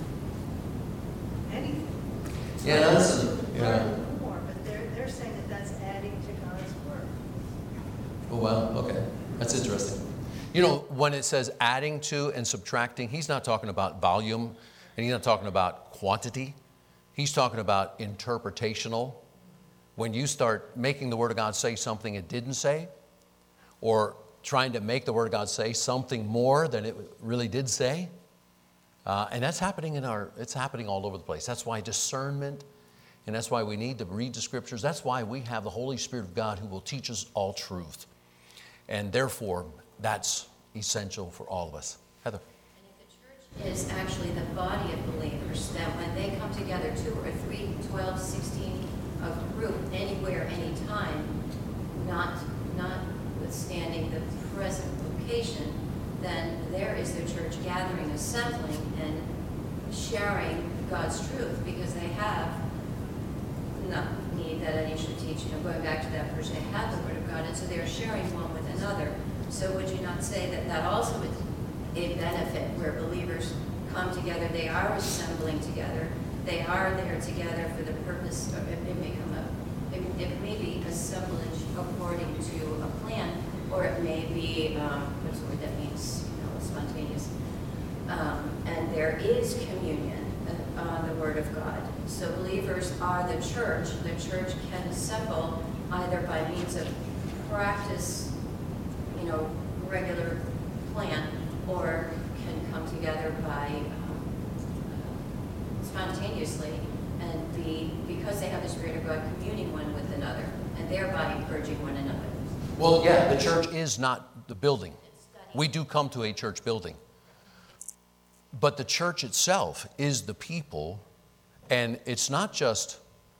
anything. Yeah, this is, More, but they're saying that that's adding to God's Word. Oh, wow, okay. That's interesting. You know, when it says adding to and subtracting, he's not talking about volume, and he's not talking about quantity. He's talking about interpretational. When you start making the Word of God say something it didn't say, or trying to make the Word of God say something more than it really did say, and that's happening it's happening all over the place. That's why discernment, and that's why we need to read the Scriptures. That's why we have the Holy Spirit of God who will teach us all truth. And therefore, that's essential for all of us. Heather. And if the church is actually the body of believers, that when they come together, 2 or 3, 12, 16, a group, anywhere, anytime, notwithstanding the present location, then there is the church gathering, assembling, and sharing God's truth, because they have not need that any should teach, going back to that verse, they have the Word of God, and so they are sharing one with another. So would you not say that that also is a benefit where believers come together, they are assembling together, they are there together for the purpose, or it may come up, it may be assemblage according to a plan, or it may be, what's the word that means, spontaneous. And there is communion on the Word of God. So believers are the church. The church can assemble either by means of practice, regular plan, or can come together by spontaneously and because they have the Spirit of God, communing one with another, and thereby encouraging one another. Well, yeah, the church is not the building. We do come to a church building. But the church itself is the people, and it's not just,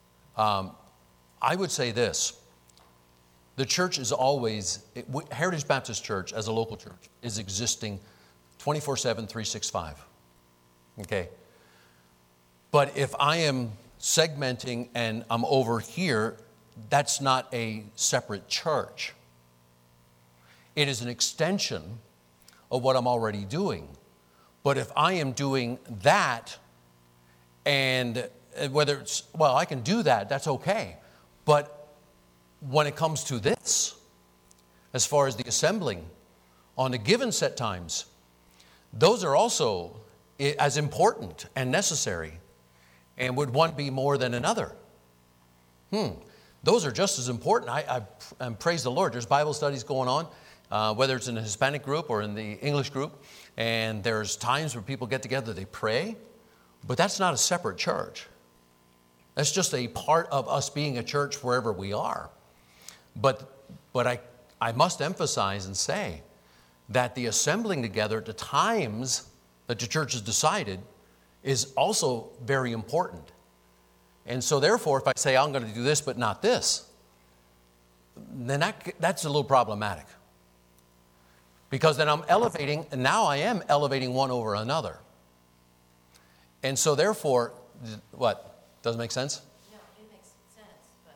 I would say this, the church is always, Heritage Baptist Church as a local church is existing 24/7, 365, okay? But if I am segmenting and I'm over here, that's not a separate church. It is an extension of what I'm already doing. But if I am doing that, and whether it's, well, I can do that, that's okay. But when it comes to this, as far as the assembling on the given set times, those are also as important and necessary. And would one be more than another? Those are just as important. I praise the Lord. There's Bible studies going on, whether it's in the Hispanic group or in the English group. And there's times where people get together, they pray. But that's not a separate church. That's just a part of us being a church wherever we are. But I must emphasize and say that the assembling together at the times that the church has decided is also very important. And so therefore, if I say I'm going to do this but not this, then that's a little problematic. Because then I'm elevating, and now I am elevating one over another. And so therefore, what? Does it make sense? No, it makes sense, but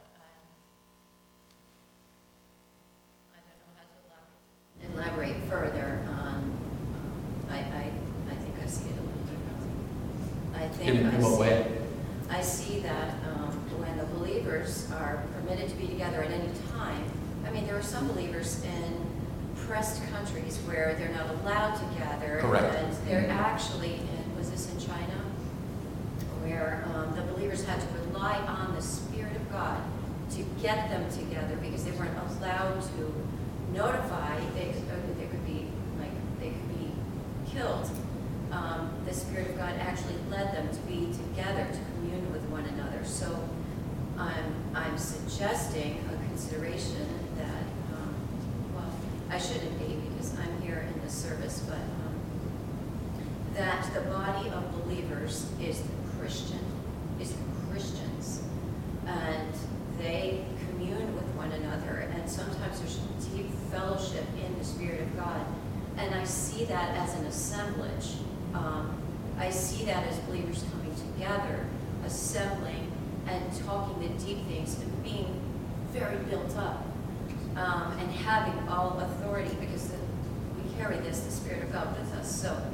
I don't know how to elaborate further on, I think I see it a little differently. I think In what way? I see that when the believers are permitted to be together at any time, I mean, there are some believers in oppressed countries where they're not allowed to gather. Correct. And they're actually was this in China? Where the believers had to rely on the Spirit of God to get them together because they weren't allowed to notify, they could be killed. The Spirit of God actually led them to be together, to commune with one another. So I'm suggesting a consideration that, well, I shouldn't be because I'm here in this service, but that the body of believers is Christians, and they commune with one another, and sometimes there's deep fellowship in the Spirit of God, and I see that as an assemblage. I see that as believers coming together, assembling, and talking the deep things, and being very built up, and having all authority, because we carry the Spirit of God with us. So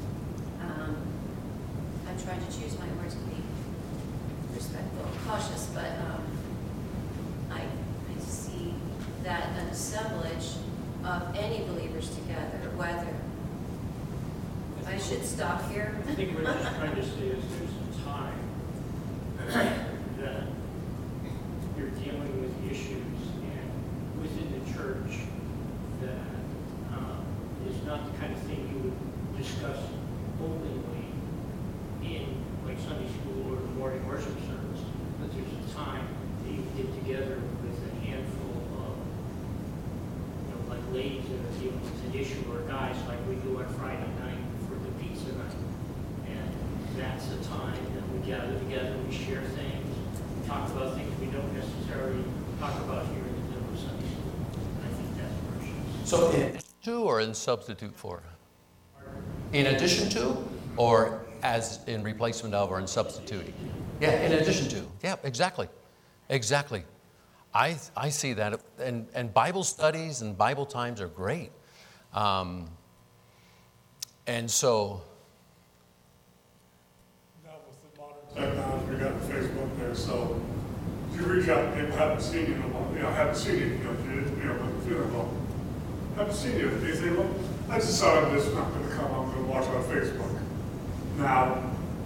I'm trying to choose my words to be respectful and cautious, but I see that an assemblage of any believers together, whether I should stop here. I think what I'm trying to say is there's a time that you're dealing with issues and within the church that is not the kind of thing you would discuss openly in like Sunday school or the morning worship service, but there's a time that you get together with a handful of, like ladies that are dealing with an issue, or guys like we do on Friday night for the pizza night. And that's the time that we gather together, we share things, we talk about things we don't necessarily talk about here in the middle of Sunday school. And I think that's precious. So in addition to or in substitute for? In addition to or as in replacement of or in substituting? Yeah, in addition to. Yeah, exactly. Exactly. I see that. And Bible studies and Bible times are great. And so. Now with the modern technology, we got Facebook there, so you reach out to people, haven't seen you in a while, haven't seen you, haven't seen you. They say, well, I decided I'm just not going to come, I'm going to watch on Facebook. Now,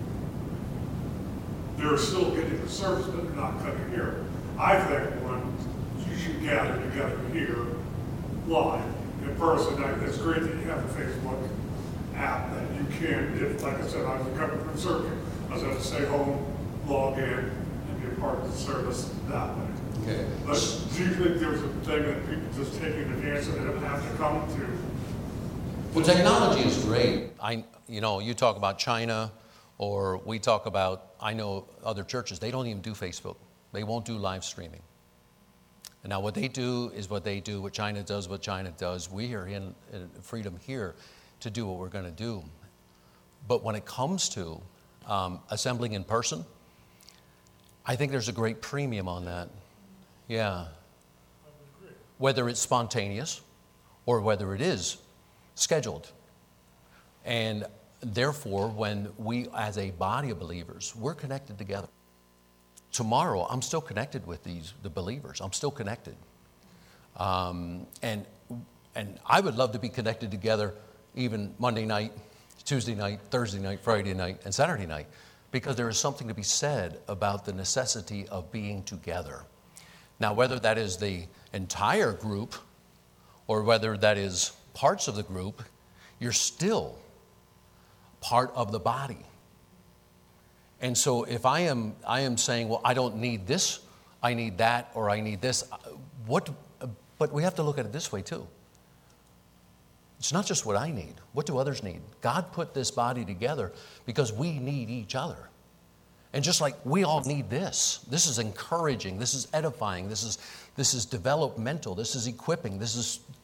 they're still getting the service, but they're not coming here. I think when you should gather together here, live, in person, it's great that you have a Facebook app that you can, if, like I said, I was a government circuit, I was have to stay home, log in, and be a part of the service that way. Okay. But do you think there's a thing that people just taking advantage of, they don't have to come to? Well, technology is great. You talk about China, or we talk about, I know other churches, they don't even do Facebook. They won't do live streaming. And now what they do is what they do, what China does. We are in freedom here to do what we're going to do. But when it comes to assembling in person, I think there's a great premium on that. Yeah. Whether it's spontaneous or whether it is scheduled. And therefore, when we as a body of believers, we're connected together. Tomorrow, I'm still connected with the believers. I'm still connected. And I would love to be connected together even Monday night, Tuesday night, Thursday night, Friday night, and Saturday night, because there is something to be said about the necessity of being together. Now, whether that is the entire group or whether that is parts of the group, you're still part of the body. And so if I am saying, well, I don't need this, I need that, or I need this, but we have to look at it this way too. It's not just what I need. What do others need? God put this body together because we need each other. And just like we all need this is encouraging, this is edifying, this is developmental, this is equipping, this is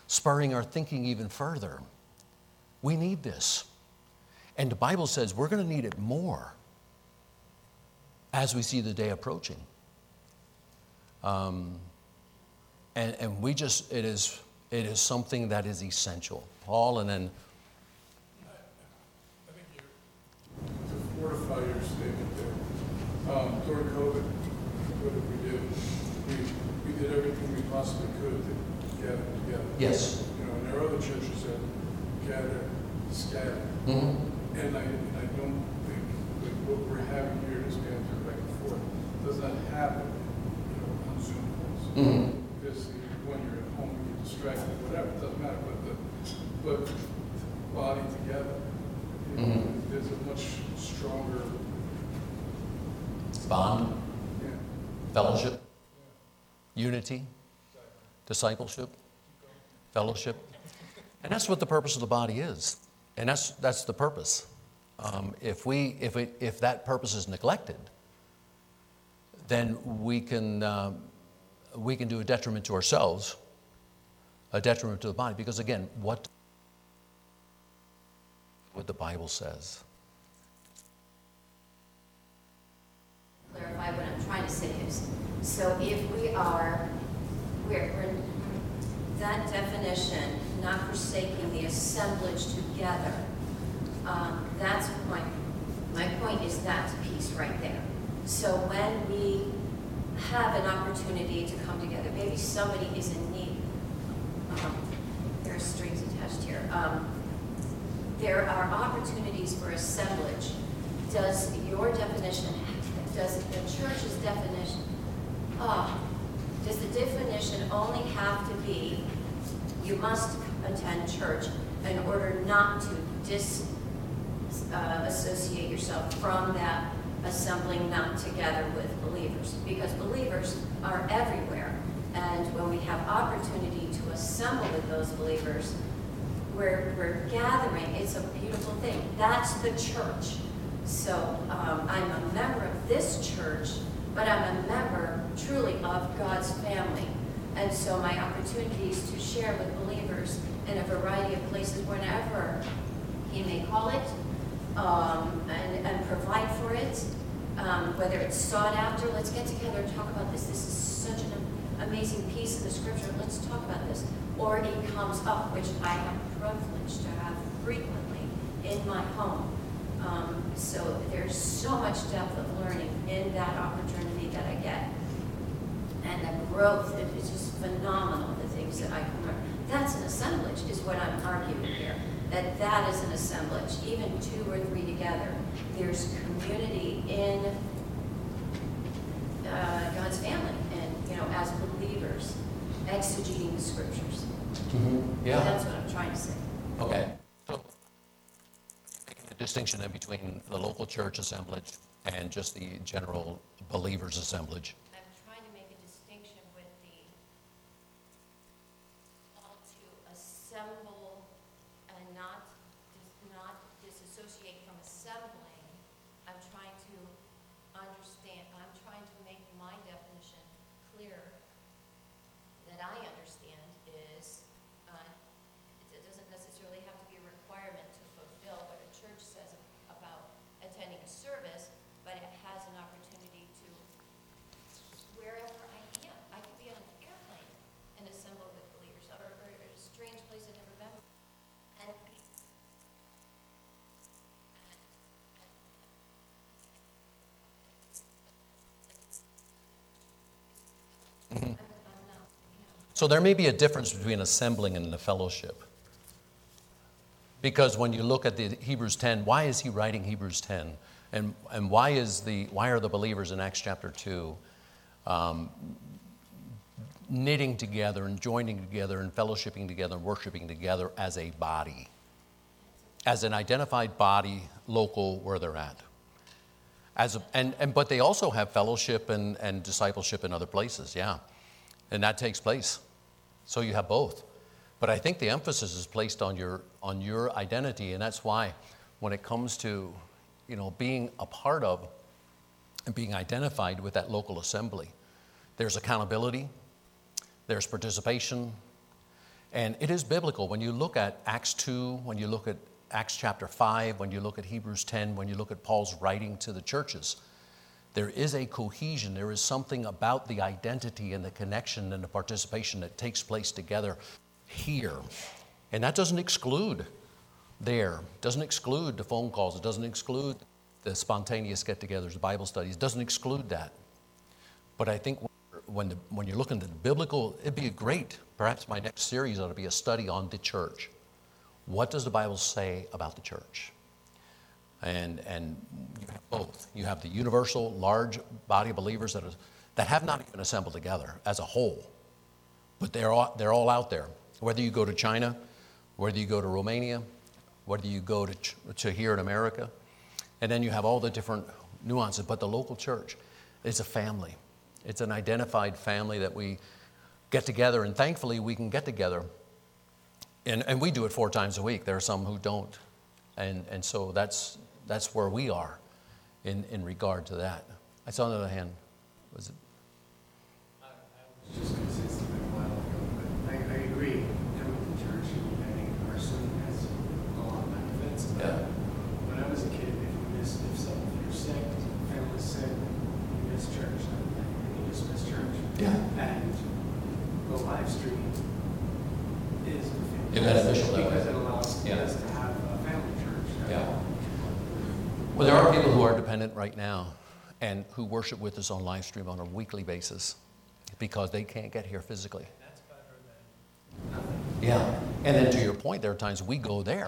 spurring our thinking even further. We need this. And the Bible says we're going to need it more as we see the day approaching. And we just, it is something that is essential. Paul, and then... I think to fortify your statement there, during COVID, what did we do? We did everything we possibly could to gather together. Yes. You know, and there are other churches that gather, scatter. Mm-hmm. And I don't think that what we're having here, this banter back and forth, does not happen, you know, on Zoom calls. Mm-hmm. Because when you're at home, you get distracted, whatever, it doesn't matter. But body together, you know, Mm-hmm. there's a much stronger Bond, yeah, fellowship, unity, discipleship, fellowship. And that's what the purpose of the body is. And that's the purpose. If that purpose is neglected, then we can do a detriment to ourselves, a detriment to the body. Because again, what the Bible says. Clarify what I'm trying to say is, so if we're that definition, not forsaking the assemblage together, that's my point is that piece right there. So when we have an opportunity to come together, maybe somebody is in need, there are strings attached here. There are opportunities for assemblage. Does your definition, does the church's definition, does the definition only have to be you must attend church in order not to disassociate yourself from that assembling not together with believers? Because believers are everywhere. And when we have opportunity to assemble with those believers, we're gathering. It's a beautiful thing. That's the church. So I'm a member of this church, but I'm a member truly of God's family. And so my opportunities to share with believers in a variety of places, whenever He may call it, and provide for it, whether it's sought after, let's get together and talk about this. This is such an amazing piece of the scripture. Let's talk about this. Or it comes up, which I have privilege to have frequently in my home. So there's so much depth of learning in that opportunity that I get. And the growth, it's just phenomenal, the things that I can learn. That's an assemblage, is what I'm arguing here. That is an assemblage, even 2 or 3 together. There's community in God's family, and as believers, exegeting the scriptures. Mm-hmm. Yeah. That's what I'm trying to say. Okay. So, making a distinction in between the local church assemblage and just the general believers assemblage. I'm trying to make a distinction with the call to assemble and not disassociate from assembling. I'm trying to understand. I'm trying to make my definition clear that I understand is it doesn't necessarily have to be a requirement to fulfill what a church says about attending a service, but it has an opportunity to, wherever I am. I could be on an airplane and assemble with believers, or a strange place I've never been. And So there may be a difference between assembling and the fellowship. Because when you look at the Hebrews 10, why is he writing Hebrews 10? And why are the believers in Acts chapter 2 knitting together and joining together and fellowshipping together and worshiping together as a body? As an identified body, local, where they're at. But they also have fellowship and discipleship in other places, yeah. And that takes place. So you have both. But I think the emphasis is placed on your identity, and that's why when it comes to, being a part of and being identified with that local assembly, there's accountability, there's participation, And it is biblical. When you look at Acts 2, when you look at Acts chapter 5, when you look at Hebrews 10, when you look at Paul's writing to the churches, there is a cohesion. There is something about the identity and the connection and the participation that takes place together here. And that doesn't exclude there. It doesn't exclude the phone calls. It doesn't exclude the spontaneous get-togethers, the Bible studies. It doesn't exclude that. But I think when you're looking at the biblical, it'd be great. Perhaps my next series ought to be a study on the church. What does the Bible say about the church? And you have both. You have the universal, large body of believers that have not even assembled together as a whole. But they're all out there. Whether you go to China, whether you go to Romania, whether you go to here in America. And then you have all the different nuances. But the local church is a family. It's an identified family that we get together. And thankfully, we can get together. And we do it 4 times a week. There are some who don't. And so that's where we are in regard to that. I saw another hand. Was it? I was just going to say something a while ago, but I agree. Coming to church and uniting a person has a lot of benefits. Yeah. When I was a kid, if you're sick, family's sick, you miss church. You just miss church. Yeah. And the live stream is beneficial that way. because it allows us to have a family church. Yeah. Well, there are people who are dependent right now and who worship with us on live stream on a weekly basis because they can't get here physically. That's better than nothing. Yeah. And then to your point, there are times we go there.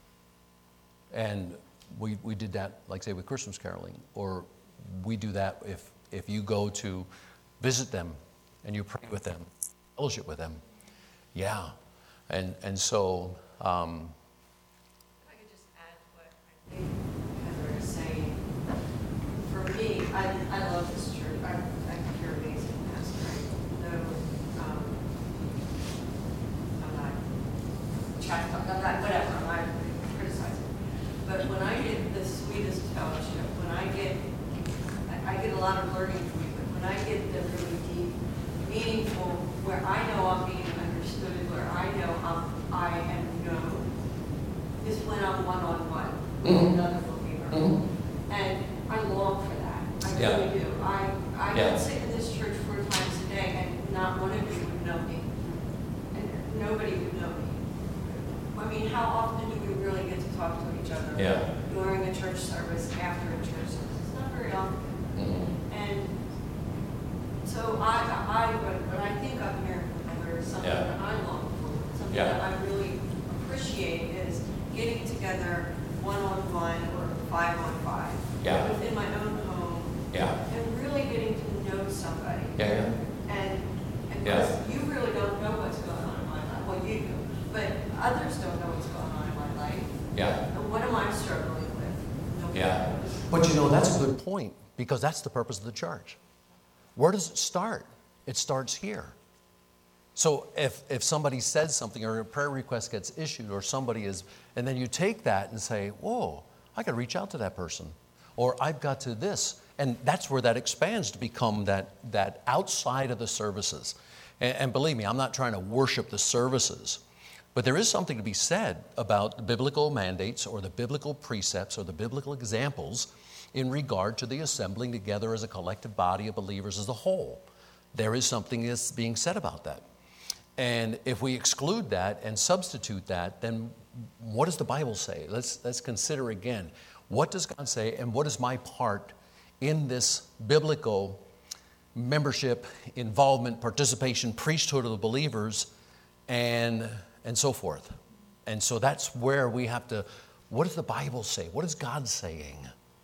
And we did that, like say, with Christmas caroling. Or we do that if you go to visit them and you pray with them, fellowship with them. Yeah. And so... If I could just add what I think Heather is saying. For me, I love this church. I think you're amazing, Pastor. No, I'm not whatever, I'm not criticizing. But when I get the sweetest fellowship, when I get a lot of learning from you, but when I get the really deep, meaningful, where I know I'm being understood, where I know I am known, is when I'm one-on-one with another believer. And I long for that. I really do. I can sit in this church 4 times a day and not one of you would know me. And nobody would know me. I mean, how often do we really get to talk to each other during a church service, after a church service? It's not very often. And so what I think I'm hearing from Heather is something that I long for, something that I really appreciate is getting together 1-on-1 or 5-on-5 within my own home and really getting to know somebody. And because you really don't know what's going on in my life. Well, you do, but others don't know what's going on in my life. And what am I struggling with? Nobody knows. But you know, that's a good point because that's the purpose of the church. Where does it start? It starts here. So if somebody says something or a prayer request gets issued or somebody is, and then you take that and say, whoa, I got to reach out to that person. Or I've got to this. And that's where that expands to become that outside of the services. And believe me, I'm not trying to worship the services. But there is something to be said about the biblical mandates or the biblical precepts or the biblical examples in regard to the assembling together as a collective body of believers as a whole. There is something that's being said about that. And if we exclude that and substitute that, then what does the Bible say? Let's consider again. What does God say and what is my part in this biblical membership, involvement, participation, priesthood of the believers, and so forth. And so that's where we have to, what does the Bible say? What is God saying?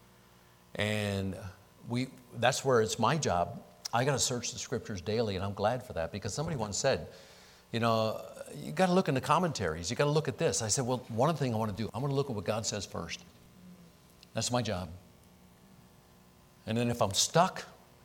And that's where it's my job. I got to search the scriptures daily, and I'm glad for that because somebody once said, you know, you got to look in the commentaries. You got to look at this. I said, well, one thing I want to do, I'm going to look at what God says first. That's my job. And then if I'm stuck,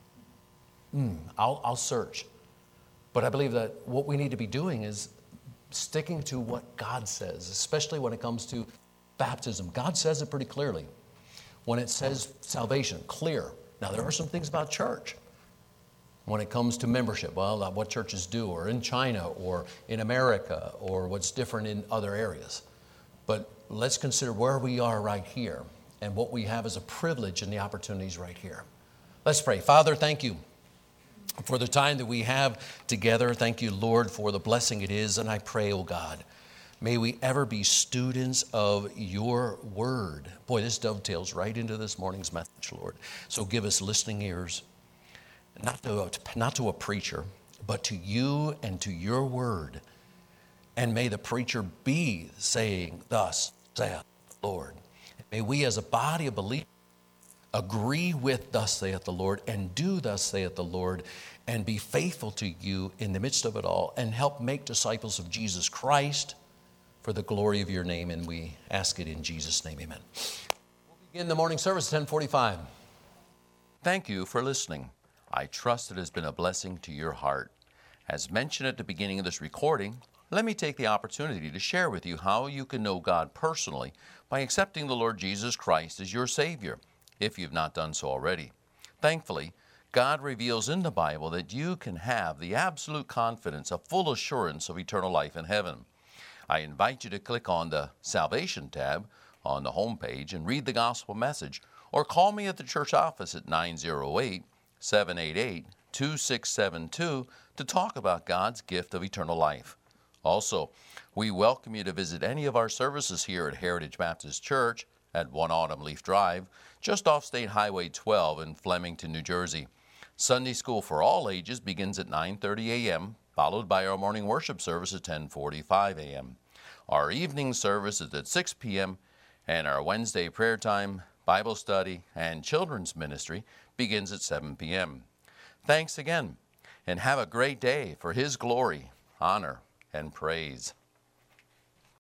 I'll search. But I believe that what we need to be doing is sticking to what God says, especially when it comes to baptism. God says it pretty clearly. When it says salvation, clear. Now, there are some things about church when it comes to membership. Well, what churches do, or in China, or in America, or what's different in other areas. But let's consider where we are right here and what we have as a privilege and the opportunities right here. Let's pray. Father, thank you for the time that we have together. Thank you, Lord, for the blessing it is. And I pray, oh God, may we ever be students of your word. Boy, this dovetails right into this morning's message, Lord. So give us listening ears, not to a preacher, but to you and to your word. And may the preacher be saying, thus saith the Lord. May we as a body of believers agree with thus saith the Lord and do thus saith the Lord and be faithful to you in the midst of it all and help make disciples of Jesus Christ for the glory of your name. And we ask it in Jesus' name, amen. We'll begin the morning service at 10:45. Thank you for listening. I trust it has been a blessing to your heart. As mentioned at the beginning of this recording, let me take the opportunity to share with you how you can know God personally by accepting the Lord Jesus Christ as your Savior, if you've not done so already. Thankfully, God reveals in the Bible that you can have the absolute confidence, a full assurance of eternal life in heaven. I invite you to click on the Salvation tab on the homepage and read the gospel message, or call me at the church office at 908-788-2672 to talk about God's gift of eternal life. Also, we welcome you to visit any of our services here at Heritage Baptist Church at 1 Autumn Leaf Drive, just off State Highway 12 in Flemington, New Jersey. Sunday school for all ages begins at 9:30 a.m., followed by our morning worship service at 10:45 a.m. Our evening service is at 6 p.m., and our Wednesday prayer time, Bible study, and children's ministry begins at 7 p.m. Thanks again, and have a great day for His glory, honor, and praise.